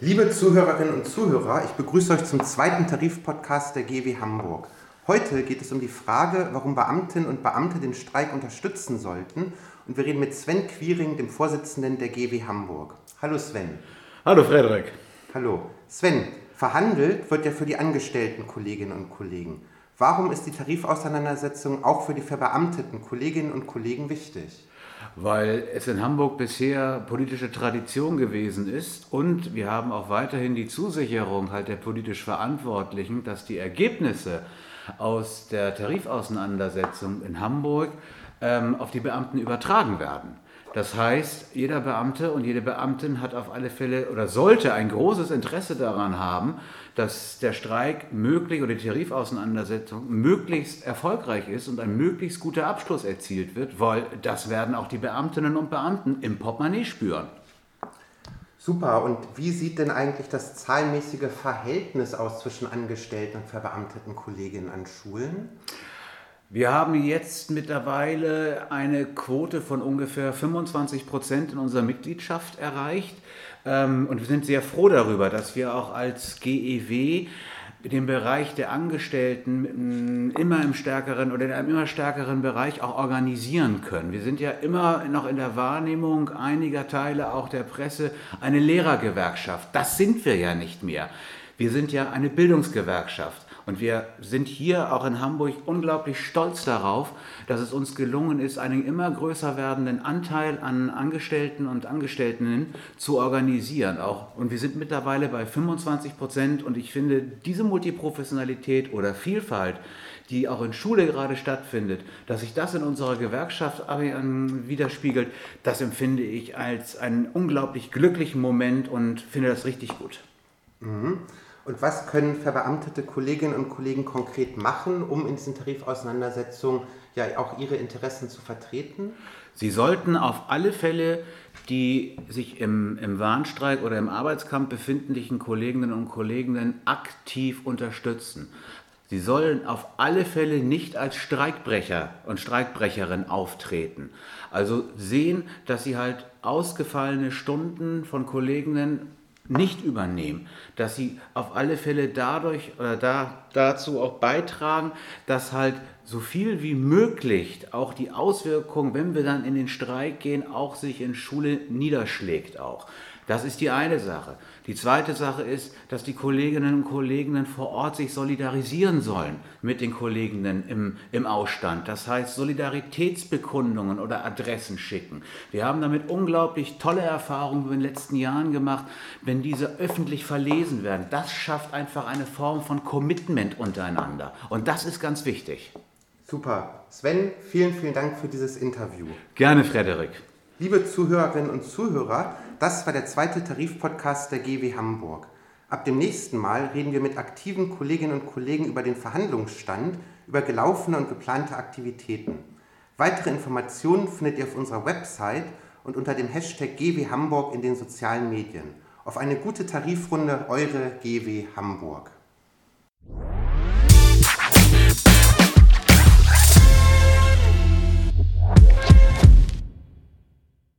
Liebe Zuhörerinnen und Zuhörer, ich begrüße euch zum zweiten Tarifpodcast der GW Hamburg. Heute geht es um die Frage, warum Beamtinnen und Beamte den Streik unterstützen sollten. Und wir reden mit Sven Quiring, dem Vorsitzenden der GW Hamburg. Hallo Sven. Hallo Frederik. Hallo. Sven, verhandelt wird ja für die angestellten Kolleginnen und Kollegen. Warum ist die Tarifauseinandersetzung auch für die verbeamteten Kolleginnen und Kollegen wichtig? Weil es in Hamburg bisher politische Tradition gewesen ist und wir haben auch weiterhin die Zusicherung der politisch Verantwortlichen, dass die Ergebnisse aus der Tarifauseinandersetzung in Hamburg auf die Beamten übertragen werden. Das heißt, jeder Beamte und jede Beamtin hat auf alle Fälle oder sollte ein großes Interesse daran haben, dass der Streik möglich oder die Tarifauseinandersetzung möglichst erfolgreich ist und ein möglichst guter Abschluss erzielt wird, weil das werden auch die Beamtinnen und Beamten im Portemonnaie spüren. Super, und wie sieht denn eigentlich das zahlenmäßige Verhältnis aus zwischen angestellten und verbeamteten Kolleginnen an Schulen? Wir haben jetzt mittlerweile eine Quote von ungefähr 25% in unserer Mitgliedschaft erreicht. Und wir sind sehr froh darüber, dass wir auch als GEW den Bereich der Angestellten immer im stärkeren oder in einem immer stärkeren Bereich auch organisieren können. Wir sind ja immer noch in der Wahrnehmung einiger Teile auch der Presse eine Lehrergewerkschaft. Das sind wir ja nicht mehr. Wir sind ja eine Bildungsgewerkschaft. Und wir sind hier auch in Hamburg unglaublich stolz darauf, dass es uns gelungen ist, einen immer größer werdenden Anteil an Angestellten und Angestellten zu organisieren. Und wir sind mittlerweile bei 25% und ich finde, diese Multiprofessionalität oder Vielfalt, die auch in Schule gerade stattfindet, dass sich das in unserer Gewerkschaft widerspiegelt, das empfinde ich als einen unglaublich glücklichen Moment und finde das richtig gut. Mhm. Und was können verbeamtete Kolleginnen und Kollegen konkret machen, um in diesen Tarifauseinandersetzungen ja auch ihre Interessen zu vertreten? Sie sollten auf alle Fälle die sich im Warnstreik oder im Arbeitskampf befindlichen Kolleginnen und Kollegen aktiv unterstützen. Sie sollen auf alle Fälle nicht als Streikbrecher und Streikbrecherin auftreten. Also sehen, dass sie ausgefallene Stunden von Kolleginnen nicht übernehmen, dass sie auf alle Fälle dadurch oder dazu auch beitragen, dass so viel wie möglich auch die Auswirkung, wenn wir dann in den Streik gehen, auch sich in Schule niederschlägt auch. Das ist die eine Sache. Die zweite Sache ist, dass die Kolleginnen und Kollegen vor Ort sich solidarisieren sollen mit den Kolleginnen im Ausstand. Das heißt, Solidaritätsbekundungen oder Adressen schicken. Wir haben damit unglaublich tolle Erfahrungen in den letzten Jahren gemacht, wenn diese öffentlich verlesen werden. Das schafft einfach eine Form von Commitment untereinander. Und das ist ganz wichtig. Super. Sven, vielen, vielen Dank für dieses Interview. Gerne, Frederik. Liebe Zuhörerinnen und Zuhörer, das war der zweite Tarifpodcast der GW Hamburg. Ab dem nächsten Mal reden wir mit aktiven Kolleginnen und Kollegen über den Verhandlungsstand, über gelaufene und geplante Aktivitäten. Weitere Informationen findet ihr auf unserer Website und unter dem Hashtag GW Hamburg in den sozialen Medien. Auf eine gute Tarifrunde, eure GW Hamburg.